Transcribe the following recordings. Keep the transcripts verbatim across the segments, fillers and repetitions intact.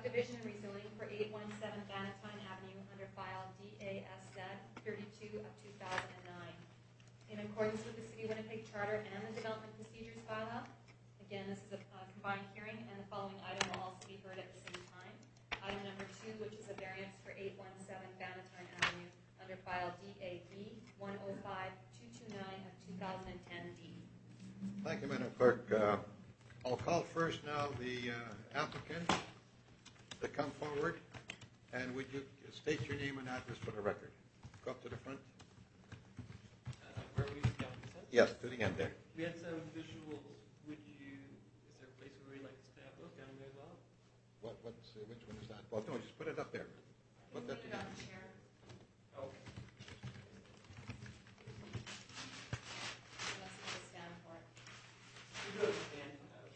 subdivision and rezoning for eight one seven Bannatyne Avenue under file D A S Z thirty-two of two thousand nine. In accordance with the City of Winnipeg Charter and the Development Procedures Bylaw, again, this is a uh, combined hearing, and the following item will also be heard at the same time. Item number two, which is a variance for eight one seven Bannatyne Avenue under file D A B one oh five two two nine of two thousand ten D. Thank you, Madam Clerk. Uh, I'll call first now the uh, applicant to come forward, and would you state your name and address for the record? Go up to the front. Uh, where we going? Yes, to the end there. We had some visuals. Would you? Is there a place where we'd like to have those down there as well? What? What's? Uh, which one is that? Well, no, just put it up there. Put that. Put it on the chair. Okay. Unless you want to stand for it. We go to stand for that.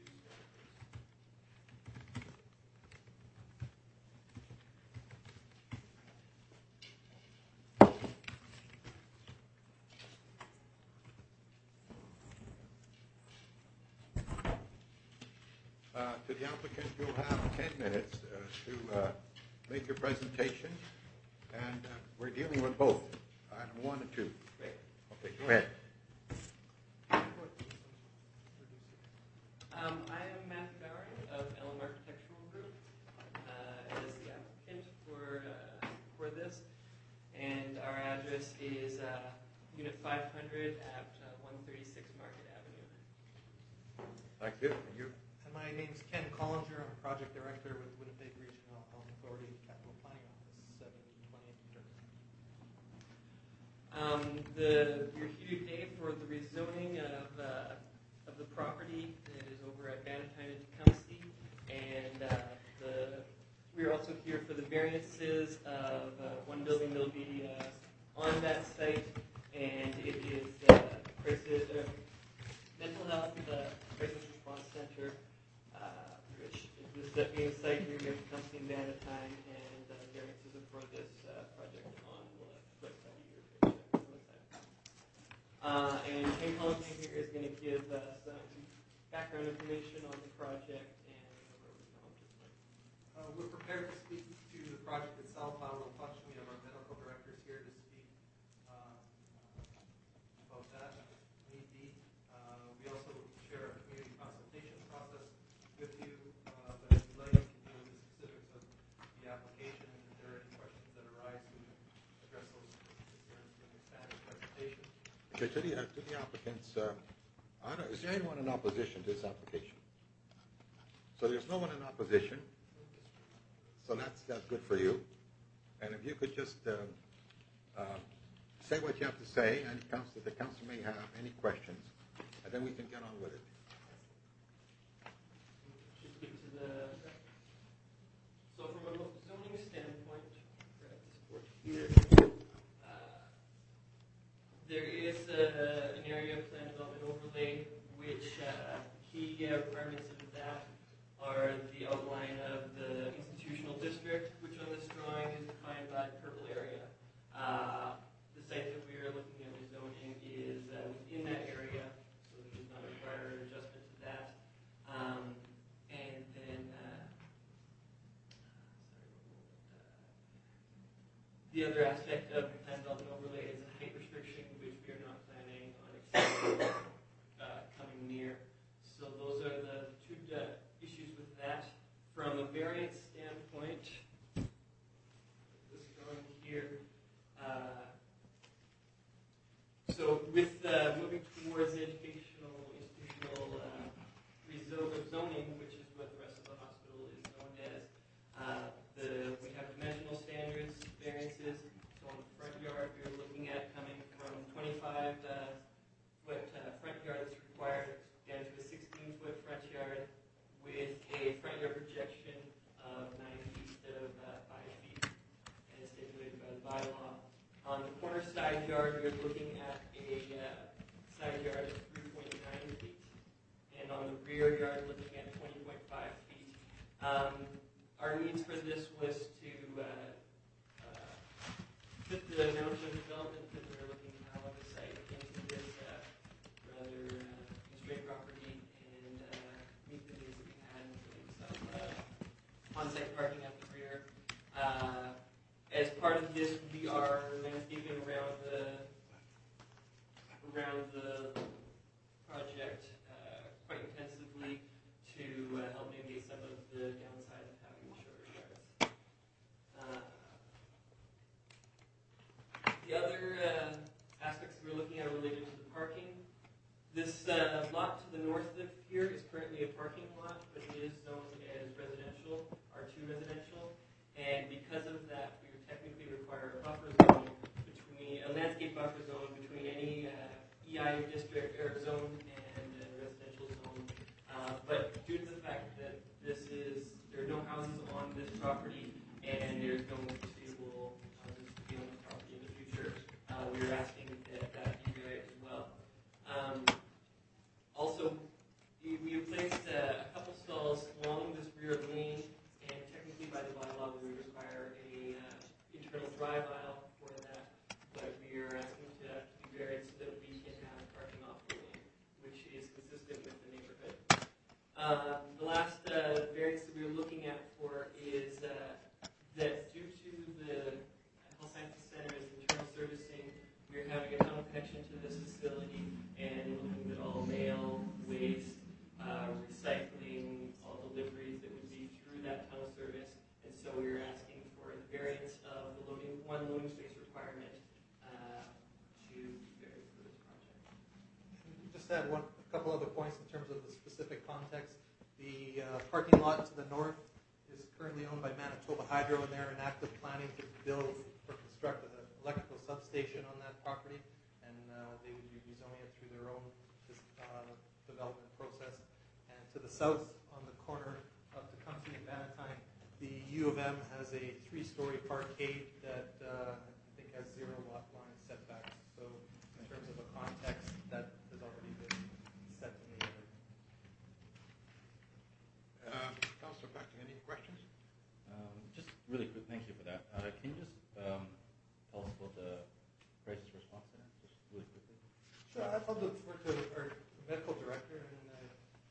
Uh, to the applicant, you'll have ten minutes uh, to uh, make your presentation, and uh, we're dealing with both, item one and two. Great. Okay, go ahead. Um, I am Matthew Bowering of Elm Architectural Group uh, as the applicant for uh, for this, and our address is uh, Unit five hundred at uh, one thirty-six Market Avenue. Thank you. And you? And my name's Ken Collinger. I'm Project Director with Winnipeg Regional Health Authority Capital Planning Office, seven twenty-eight Durban. Um, the we're here today for the rezoning of uh, of the property that is over at Bannatyne and Tecumseh, and uh, the we're also here for the variances of uh, one building that'll be uh, on that site, and it is uh, crisis, uh, mental health uh, crisis response center, uh, which is the being a site near Tecumseh and Bannatyne, and uh, variances are for this uh, project on the left side of your picture. Uh, and Ken Collinger here is going to give uh, some background information on the project and where we come up to tonight. Uh, we're prepared to speak to the project itself. I will function. We have our medical directors here to speak uh, about that if need be. Uh, we also share a community consultation process with you, uh, but if you'd like, we can deal with the specifics of the application, and if there are any questions that arise, we can address those concerns in an expanded presentation. Okay, to the, uh, to the applicants, uh, I don't, is there anyone in opposition to this application? So there's no one in opposition, so that's, that's good for you. And if you could just um, uh, say what you have to say, and council, the council may have any questions, and then we can get on with it. Should speak to the, so from a zoning standpoint, we're at this board here, uh, there is a, an area plan development overlay, which uh, key uh, requirements of that are the outline of the institutional district, which on this drawing is defined by the purple area. Uh, the site that we are looking at rezoning is uh, within that area, so it does not require an adjustment to that. Um, and then, uh, sorry, the other aspect of the plan development overlay is a height restriction, which we are not planning on extending uh, coming near. So those are the two uh, issues with that. From a variance standpoint, this drawing here. Uh, so with uh, moving towards educational institutional uh, zoning, which is what the rest of the hospital is known as, uh, the we have dimensional standards variances. So on the front yard, we're looking at coming from twenty-five uh, foot uh, front yard that's required down to a sixteen foot front yard with a front yard projection of nine feet instead of uh, five feet, as stipulated by the bylaw. On the corner side yard, you're looking at a uh, side yard of three point nine feet, and on the rear yard, looking at twenty point five feet. Um, our needs for this was to uh, uh, fit the amount of development that we're looking to have on the site into this uh, rather uh, constrained property, and uh, meet the needs that we had, including some uh, on-site parking at the rear. Uh, as part of this, we are landscaping around the around the project uh, quite intensively to uh, help mitigate some of the downside of having the shorter yards. Uh, the other uh, aspects we're looking at are related to the parking. This uh, lot to the north of here is currently a parking lot, but it is zoned as residential, R two residential, and because of that, we would technically require a buffer zone between, a landscape buffer zone between any uh, E I district or zone and uh, residential zone. Uh, but due to the fact that this is, there are no houses on this property and there's no foreseeable houses to be on this property in the future, uh, we are asking that that be varied as well. Um, also, we we have placed uh, a couple stalls along this rear lane, and technically by the bylaw we would require a uh, internal drive aisle for that, but we are asking to that to be varied so that we can have parking off the lane, which is consistent with the neighborhood. Uh, the last uh, variance that we are looking at for is uh, that due to the Health Sciences Center's internal servicing, we are having a tunnel connection to this facility and looking at all mail, waste, uh, recycling, all deliveries that would be through that tunnel service. And so we are asking for the variance of the loading, one loading space requirement uh, to be varied for this project. Just add one, a couple other points in terms of the specific context. The uh, parking lot to the north is currently owned by Manitoba Hydro, and they're in active planning to build or construct an electrical substation on that property, and uh, they would be rezoning it through their own uh, development process. And to the south, on the corner of Tecumseh and Bannatyne, the U of M has a three-story parkade that uh, I think has zero lot line setbacks. So in terms of a context, that has already been set in the area. Uh, Councilor Patrick, any questions? Um, just really quick, thank you for that. Uh, can you just um, tell us about the crisis response center, just really quickly? Sure, I'd love to refer to our medical director and uh,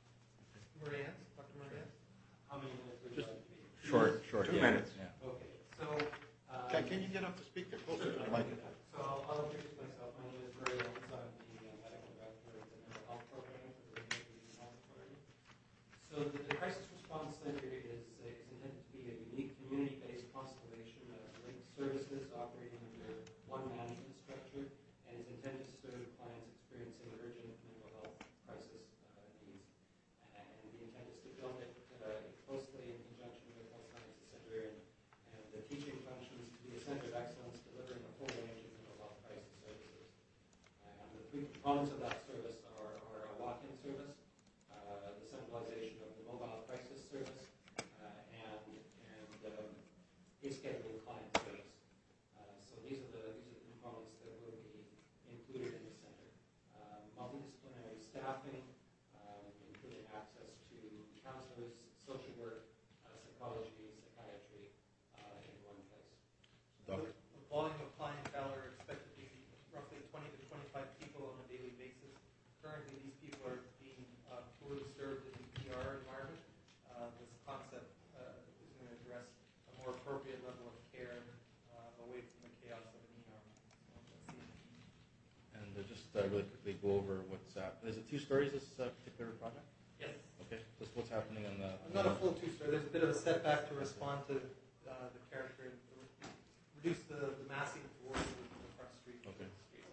Marianne, Doctor Marianne. How many minutes would you Just like to be? short, short. Two yeah, minutes. Yeah. Okay, so. uh, Can, can you get up to speak closer to the mic? So I'll, I'll introduce myself. My name is Murray Owens. I'm the uh, medical director of the mental health program for the Regional Health Authority. So the, the Crisis Response Center is, uh, is intended to be a unique community-based constellation of linked services operating under one management structure, and is intended to serve clients experiencing urgent mental health crisis uh, needs. And the intent is to build it uh, closely in conjunction with Health Sciences Center and, and the teaching functions to be a center of excellence delivering a full range of mental health crisis services. And the three components of that service are, are a walk-in service, uh, the centralization of the mobile crisis service, uh, and, and um, a scheduling client service. Uh, so these are the these are the components that will be included in the center. Um, multidisciplinary staffing, um, including access to counselors, social work, uh, psychology, psychiatry, uh, in one place. Doctor. The volume of clientele are expected to be roughly twenty to twenty-five people on a daily basis. Currently, these people are being uh, poorly served in the E R environment. Uh, this concept uh, is going to address a more appropriate level of care uh, away from the chaos of an E R. So that's the intent. And uh, just uh, really quickly go over what's uh, is it two stories this uh, particular project? Yes. Okay, just what's happening on the. On Not the a full two-story. There's a bit of a setback to respond to uh, the character and reduce the, the massing towards the, the front street. Okay.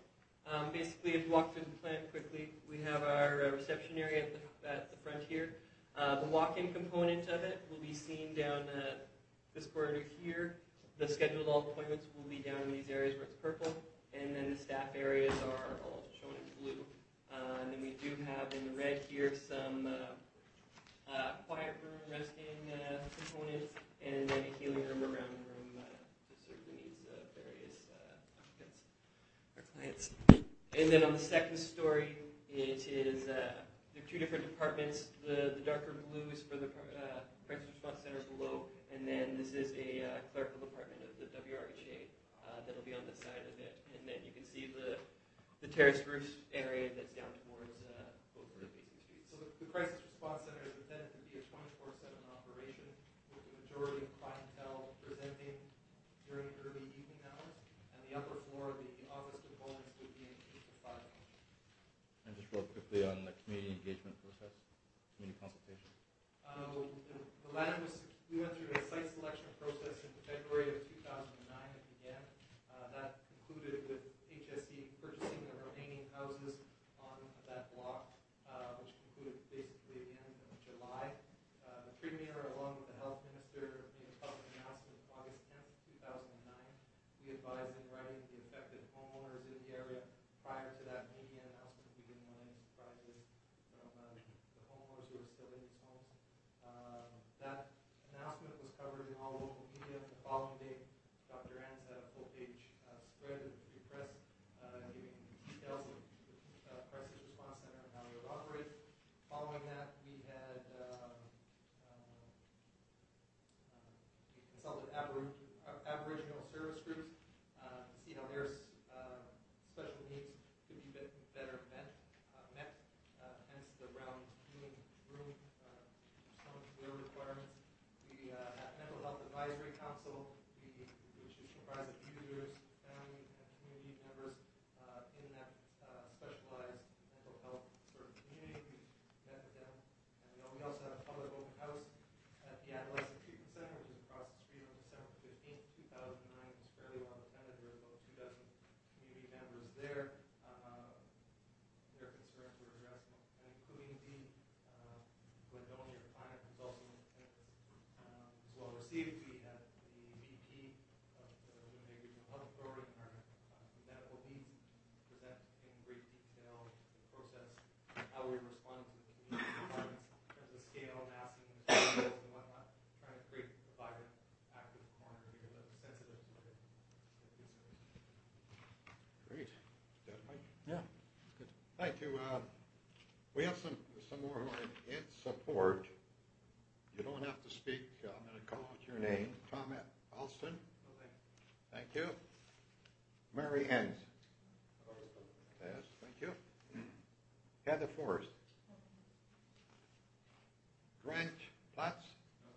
Um, basically, if you walk through the plan quickly, we have our uh, reception area at the, at the front here. Uh, the walk-in component of it will be seen down uh, this corridor here. The scheduled all appointments will be down in these areas where it's purple, and then the staff areas are all shown in blue. Uh, and then we do have in the red here some uh, uh, quiet room, resting uh, components, and then a healing room around the room uh, to serve the needs of various uh, occupants, our clients. And then on the second story, it is uh, there are two different departments. The, the darker blue is for the uh, Crisis Response Center below, and then this is a uh, clerical department of the W R H A uh, that'll be on the side of it. And then you can see the the terraced roof area that's down towards uh, both of the facing streets. So the, the Crisis Response Center is intended to be a twenty-four seven operation, with the majority consulted Aborig- uh, Aboriginal service groups uh, to see how their uh, special needs could be bit better met. Uh, met. Uh, hence the round room, room uh, some of their requirements. We uh, have Mental Health Advisory Council, we, which is comprised of users, family, and community members uh, in that uh, specialized mental health sort of community. We met with them. And we al- we also have a public open house at the Adolescent Treatment Center, which is across the street on December fifteenth, two thousand nine. It's fairly well attended. There were about two dozen community members there. Uh, their concerns were addressed, and including the uh, Glendonia Planet, who's also in attendance, um, was well received. We had the V P of the Winnipeg Regional Health Authority and our uh, medical leads present in great detail the process, how we respond to the community requirements in terms of scale, massing, materials, and whatnot, trying to create a vibrant, active corner here that is sensitive to their their concerns. Great. That might- Yeah. Thank you. Uh, We have some, some more who are in support. You don't have to speak. I'm going to call out your name. Tom Alston. No, thank you. Thank you. Mary Enns. Yes, thank you. Heather Forrest. Grant Platts.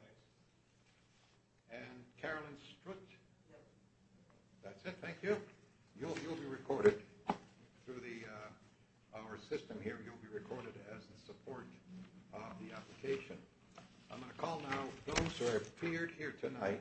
And Carolyn Strutt. That's it, thank you. You'll, you'll be recorded through the, uh, our system here. You'll be recorded as in support of the application. I'm going to call now those who have appeared here tonight.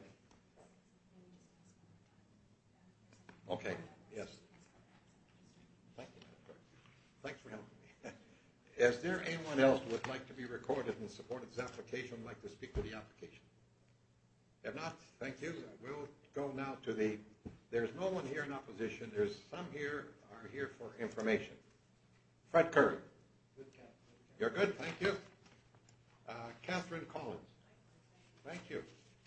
Okay, yes. Thank you. Thanks for helping me. Is there anyone else who would like to be recorded in support of this application, would like to speak to the application? If not, thank you. We'll go now to the, there's no one here in opposition. There's some here are here for information. Fred Curry. You're good, thank you. Uh, Catherine Collins. Thank you.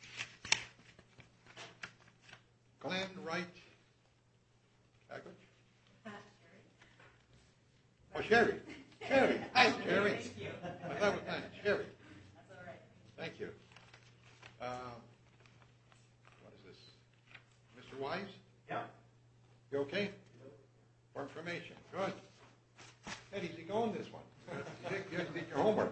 Glenn Wright. Taggart? Oh, Sherry. Sherry. Hi, Sherry. Thank you. I thought it was nice. Sherry. That's all right. Thank you. Uh, what is this? Mister Wise? Yeah. You okay? For information. Good. Had easy going this one. You did, you did your homework.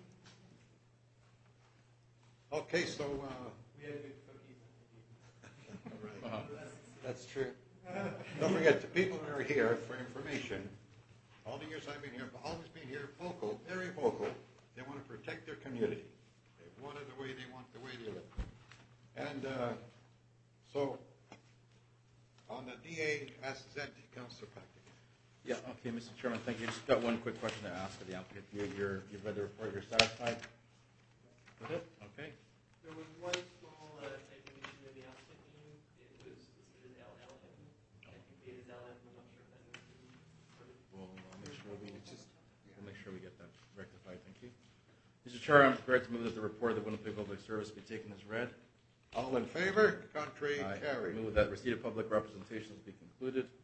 Okay, so, uh, We had good cookies. all right. That's true. Don't forget, the people that are here for information, all the years I've been here, have always been here vocal, very vocal. They want to protect their community. They want it the way they want, the way they live. And uh, so, on the D A S Z, Councilor Patrick. Yeah, okay, Mister Chairman, thank you. Just got one quick question to ask of the applicant. You, you're, you've read the report, you're satisfied with it? Okay. There was one small uh, typing in the applicant name. It was listed as L L M. I think it is L M. I'm not sure if that means. We'll uh, make sure we, we'll make sure we get that rectified. Thank you. Mister Chair, I'm prepared to move that the report of the Winnipeg Public Service be taken as read. All in favor? Contrary, I carried. move that receipt of public representations be concluded.